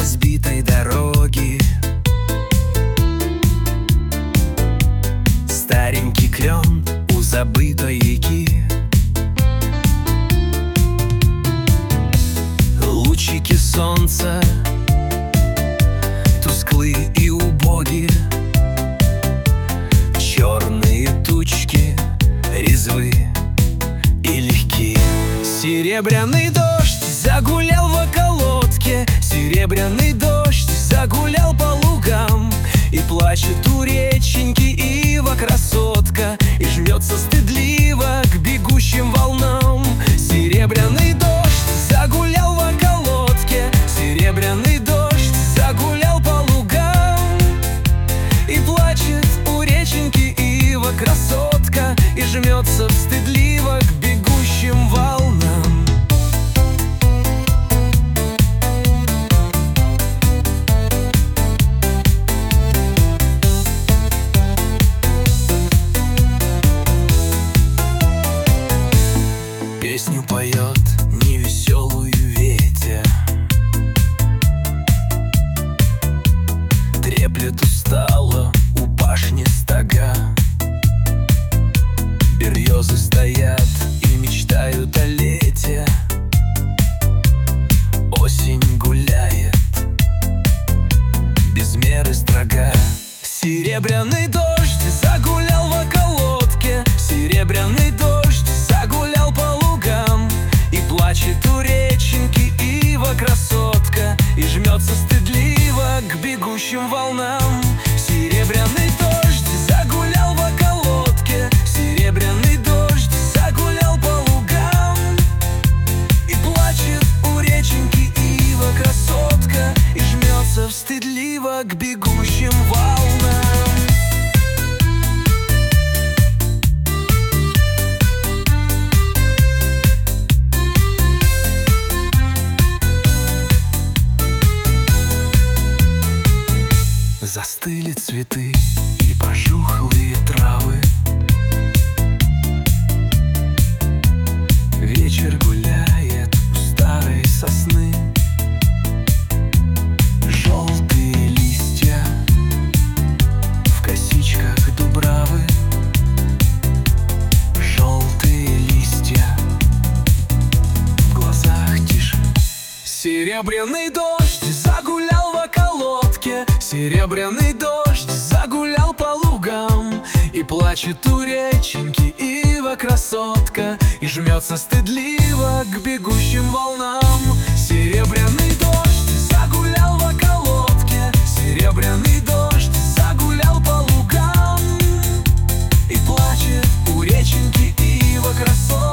разбитой дороги. Старенький клен у забытой реки. Лучики солнца тусклые и убогие, черные тучки резвы и легкие. Серебряный дождь загулял в околотке, серебряный дождь загулял по лугам. И плачет у реченьки ива красотка, и жмется стыдливо к бегущим волнам. Серебряный дождь загулял в околотке, серебряный дождь загулял по лугам. И плачет у реченьки ива красотка, и жмется стыдливо к бегущим волнам. Песню поет невеселую ветер, треплет устало у башни стога. Березы стоят и мечтают о лете, осень гуляет без меры строга. Серебряный дождь загулял в околотке, серебряный дождь загулял по лугам. И плачет у реченьки ива красотка, и жмется стыдливо к бегущим волнам. Серебряный дождь загулял в околотке, серебряный дождь загулял по лугам. И плачет у реченьки ива красотка, и жмется стыдливо к бегущим волнам. Застыли цветы и пожухлые травы. Вечер гуляет у старой сосны. Желтые листья в косичках дубравы. Желтые листья, в глазах тишь. Серебряный дождь загулял в околотке, серебряный дождь загулял по лугам. И плачет у реченьки ива красотка, и жмется стыдливо к бегущим волнам. Серебряный дождь загулял в околотке, серебряный дождь загулял по лугам. И плачет у реченьки ива красотка,